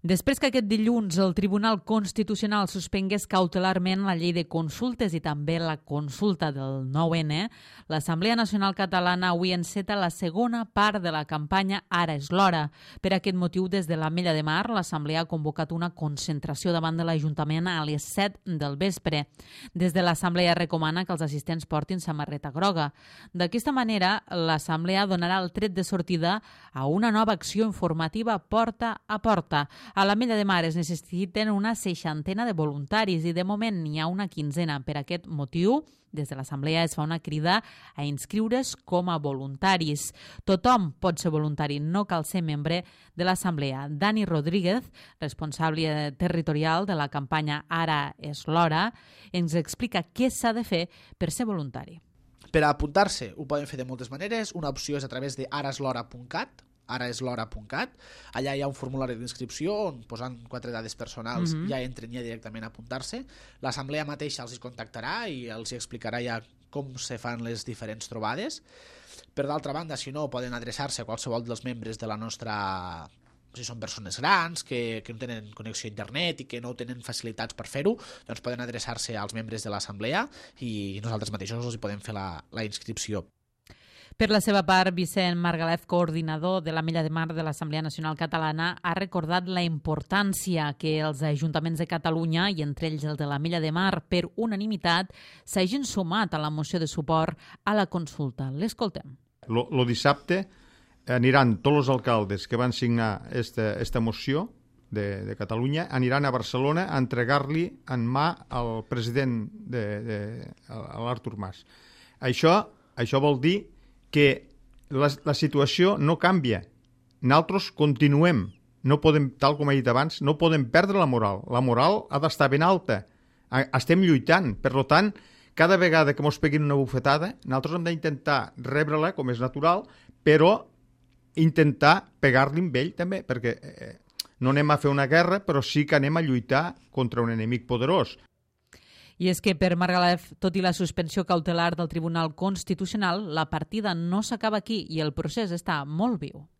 Després que aquest dilluns el Tribunal Constitucional suspengués cautelarment la llei de consultes i també la consulta del 9N, l'Assemblea Nacional Catalana avui enceta la segona part de la campanya Ara és l'hora. Per aquest motiu, des de l'Ametlla de Mar, l'Assemblea ha convocat una concentració davant de l'Ajuntament a les 7 del vespre. Des de l'Assemblea recomana que els assistents portin samarreta groga. D'aquesta manera, l'Assemblea donarà el tret de sortida a una nova acció informativa porta a porta. A l'Ametlla de Mar es necessiten una 60 de voluntaris i de moment n'hi ha una 15. Per aquest motiu, des de l'Assemblea es fa una crida a inscriure's com a voluntaris. Tothom pot ser voluntari, no cal ser membre de l'Assemblea. Dani Rodríguez, responsable territorial de la campanya Ara és l'hora, ens explica què s'ha de fer per ser voluntari. Per a apuntar-se ho poden fer de moltes maneres. Una opció és a través de araeslhora.cat, araeslhora.cat. Allà hi ha un formulari d'inscripció on posant 4 dades personals ja entren ja directament a apuntar-se. L'assemblea mateixa els contactarà i els explicarà ja com se fan les diferents trobades. Per d'altra banda, si no, poden adreçar-se a qualsevol dels membres de la nostra... Si són persones grans, que no tenen connexió a internet i que no tenen facilitats per fer-ho, doncs poden adreçar-se als membres de l'assemblea i nosaltres mateixos els podem fer la inscripció. Per la seva part, Vicent Margalef, coordinador de l'Ametlla de Mar de l'Assemblea Nacional Catalana, ha recordat la importància que els ajuntaments de Catalunya, i entre ells el de l'Ametlla de Mar, per unanimitat, s'hagin sumat a la moció de suport a la consulta. L'escoltem. Lo dissabte aniran tots els alcaldes que van signar esta moció de Catalunya, aniran a Barcelona a entregar-li en mà al president, a l'Artur Mas. Això vol dir que la situació no canvia. Nosaltres continuem. No podem, tal com he dit abans, no podem perdre la moral. La moral ha d'estar ben alta. Estem lluitant. Per tant, cada vegada que ens peguin una bufetada, nosaltres hem d'intentar rebre-la, com és natural, però intentar pegar-li amb ell també, perquè no anem a fer una guerra, però sí que anem a lluitar contra un enemic poderós. I és que per Margalef, tot i la suspensió cautelar del Tribunal Constitucional, la partida no s'acaba aquí i el procés està molt viu.